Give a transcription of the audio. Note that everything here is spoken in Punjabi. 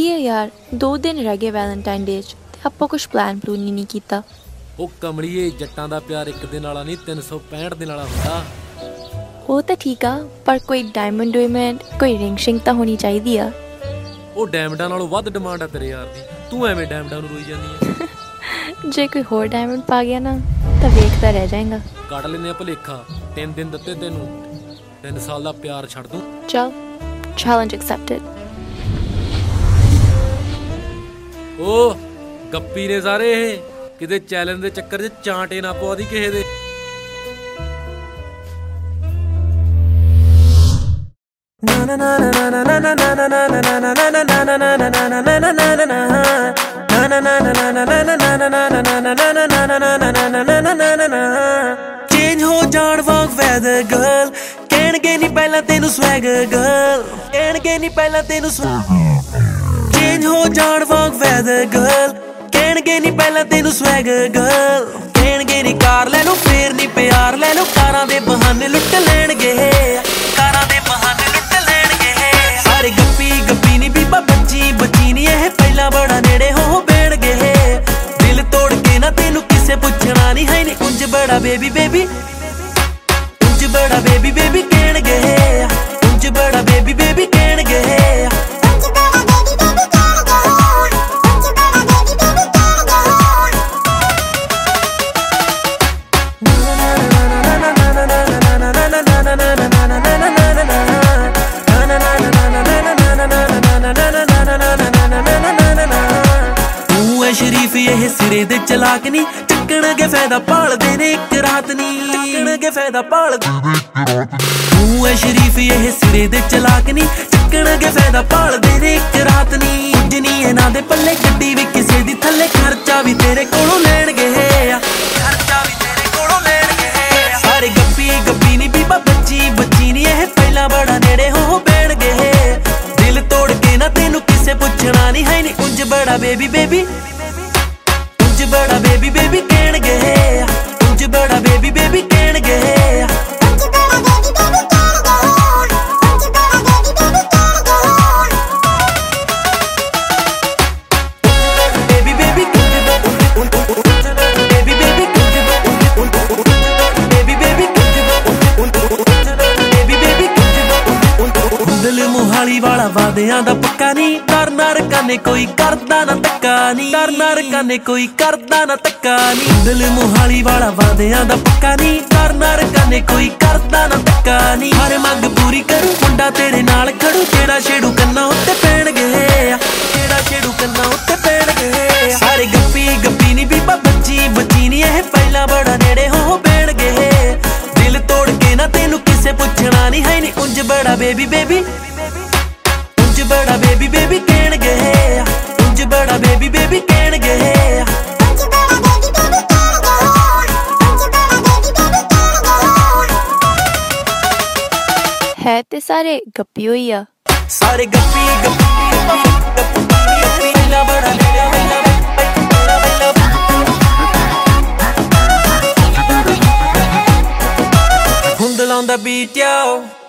की है यार 2 दिन रह गए वैलेंटाइन डे च ते आपां कुछ प्लान प्लून ही नहीं कीता। ਉਹ ਕਮਲੀਏ ਜੱਟਾਂ ਦਾ ਪਿਆਰ ਇੱਕ ਦਿਨ ਵਾਲਾ ਨਹੀਂ 365 ਦਿਨ ਵਾਲਾ ਹੁੰਦਾ। वो तो ठीक आ पर कोई डायमंड डुइमंड कोई रिंग शिंग तो होनी चाहिए आ। ਉਹ ਡਾਇਮੰਡਾਂ ਨਾਲੋਂ ਵੱਧ ਡਿਮਾਂਡ ਆ ਤੇਰੇ ਯਾਰ ਦੀ। ਤੂੰ ਐਵੇਂ ਡਾਇਮੰਡਾਂ ਨੂੰ ਰੋਈ ਜਾਂਦੀ ਹੈ। जे कोई होर डायमंड पा गया ना तो वेखता रह जाएगा। ਕੱਢ ਲੈਨੇ ਆ ਭੁਲੇਖਾ 3 ਦਿਨ ਦਿੱਤੇ ਤੈਨੂੰ 3 ਸਾਲ ਦਾ ਪਿਆਰ ਛੱਡ ਦੂੰ। चल challenge accepted। ਉਹ ਗੱਪੀ ਨੇ ਸਾਰੇ ਇਹ ਕਿਤੇ ਚੈਲੰਜ ਦੇ ਚੱਕਰ 'ਚ ਚਾਂਟੇ ਨਾ ਪਵਾ ਦੀ ਕਿਸੇ ਦੇ। ਚੇਂਜ ਹੋ ਜਾਣ ਵਾਂਗ ਵੈਦਰ ਗਰਲ ਕਹਿਣਗੇ ਨੀ ਪਹਿਲਾਂ ਤੈਨੂੰ ਸਵੈਗਰ ਗਰਲ ਕਹਿਣਗੇ ਨੀ ਪਹਿਲਾਂ ਤੈਨੂੰ ਚੇਂਜ ਹੋ ਜਾਣ ਵਾਂਗ ਵੈਦਰ ਗਰਲ ਕਹਿਣਗੇ ਨੀ ਪਹਿਲਾਂ ਤੈਨੂੰ ਸਵੈਗਰ ਗਰਲ ਕਹਿਣਗੇ ਨੀ ਕਾਰ ਲੈ ਲਓ ਫੇਰ ਨੀ ਪਿਆਰ ਲੈ ਲਓ ਕਾਰਾਂ ਦੇ ਬਹਾਨੇ ਲੁੱਟ ਲੈਣਗੇ ਕਾਰਾਂ ਦੇ ਬਹਾਨੇ ਲੁੱਟ ਲੈਣਗੇ ਸਾਰੇ ਗੱਪੀ ਗੱਪੀ ਨੀ ਬੀਬਾ ਬੱਚੀ ਬੱਚੀ ਨੀ ਇਹ ਪਹਿਲਾਂ ਬੜਾ ਨੇੜੇ ਹੋ ਬੈਣਗੇ ਦਿਲ ਤੋੜ ਕੇ ਨਾ ਤੈਨੂੰ ਕਿਸੇ ਪੁੱਛਣਾ ਨੀ ਹੈ ਨੀ ਉਂਝ ਬੜਾ ਬੇਬੀ ਬੇਬੀ ਉਂਝ ਬੜਾ ਬੇਬੀ ਬੇਬੀ ਕਹਿਣਗੇ ਉਂਝ ਬੜਾ ਬੇਬੀ ਬੇਬੀ ਕਹਿਣਗੇ ਸ਼ਰੀਫ ਇਹ ਸਿਰੇ ਦੇ ਚਲਾਕ ਨੀ ਚੱਕਣਗੇ ਫਾਇਦਾ ਭਾਲਦੇ ਨੇ ਇੱਕ ਰਾਤ ਨੀ ਚੱਕਣਗੇ ਫਾਇਦਾ ਭਾਲਦੇ ਤੂੰ ਐ ਸ਼ਰੀਫ ਇਹ ਸਿਰੇ ਦੇ ਚਲਾਕ ਨੀ ਚੱਕਣਗੇ ਫਾਇਦਾ ਭਾਲਦੇ ਨੇ ਇੱਕ ਰਾਤ ਨੀ ਕੁਝ ਨੀ ਇਹਨਾਂ ਦੇ ਪੱਲੇ ਗੱਡੀ ਵੀ ਕਿਸੇ ਦੀ ਥੱਲੇ ਖਰਚਾ ਵੀ ਤੇਰੇ ਕੋਲੋਂ ਲੈਣਗੇ ਖਰਚਾ ਵੀ ਤੇਰੇ ਕੋਲੋਂ ਲੈਣਗੇ ਸਾਰੇ ਗੱਪੀ ਗੱਪੀ ਨੀ ਬੀਬਾ ਬੱਚੀ ਬੱਚੀ ਨੀ ਇਹ ਪਹਿਲਾਂ ਬੜਾ ਨੇੜੇ ਹੋ ਬੈਣਗੇ ਦਿਲ ਤੋੜ ਕੇ ਨਾ ਤੈਨੂੰ ਕਿਸੇ ਪੁੱਛਣਾ ਨੀ ਹੈ ਨੀ ਉਂਝ ਬੜਾ ਬੇਬੀ ਬੇਬੀ ਉਂਝ ਬੜਾ ਬੇਬੀ ਬੇਬੀ ਕਹਿਣਗੇ ਉਂਝ ਬੜਾ ਬੇਬੀ ਬੇਬੀ ਕਹਿਣਗੇ ਵਾਲਾ ਵਾਦਿਆਂ ਦਾ ਪੱਕਾ ਨੀ ਕਰਨਾ ਰਕਾਨੇ ਕੋਈ ਕਰਦਾ ਨਾ ਧੱਕਾ ਨੀ ਕਰਨਾ ਰਕਾਨੇ ਕੋਈ ਕਰਦਾ ਨਾ ਧੱਕਾ ਨੀ ਦਿਲ ਮੁਹਾਲੀ ਵਾਲਾ ਵਾਦਿਆਂ ਦਾ ਪੱਕਾ ਨੀ ਕਰਨਾ ਰਕਾਨੇ ਕੋਈ ਕਰਦਾ ਨਾ ਧੱਕਾ ਨੀ ਹਰ ਮੰਗ ਪੂਰੀ ਕਰੂ ਮੁੰਡਾ ਤੇਰੇ ਨਾਲ ਖੜੂ ਜਿਹੜਾ ਛੇੜੂ ਕੰਨਾਂ ਉੱਤੇ ਪੈਣਗੇ ਜਿਹੜਾ ਛੇੜੂ ਕੰਨਾਂ ਉੱਤੇ ਪੈਣਗੇ ਸਾਰੇ ਗੱਪੀ ਗੱਪੀ ਨੀ ਬੀਬਾ ਬੱਚੀ ਬੱਚੀ ਨੀ ਇਹ ਪਹਿਲਾਂ ਬੜਾ ਨੇੜੇ ਹੋ ਬੈਣਗੇ ਦਿਲ ਤੋੜ ਕੇ ਨਾ ਤੈਨੂੰ ਕਿਸੇ ਪੁੱਛਣਾ ਨੀ ਹੈ ਨੀ ਉਂਝ ਬੜਾ ਬੇਬੀ ਬੇਬੀ ਉਂਝ ਬੜਾ ਬੇਬੀ ਬੇਬੀ ਕਹਿਣਗੇ ਉਂਝ ਬੜਾ ਬੇਬੀ ਬੇਬੀ ਕਹਿਣਗੇ है ते सारे गप्पी होई आ ਸਾਰੇ ਗੱਪੀ ਗੱਪੀ ਪਹਿਲਾਂ ਬੜਾ ਨੇੜੇ ਹੁੰਦ ਲਾਉਂਦਾ ਬੀਟ ਯਾਓ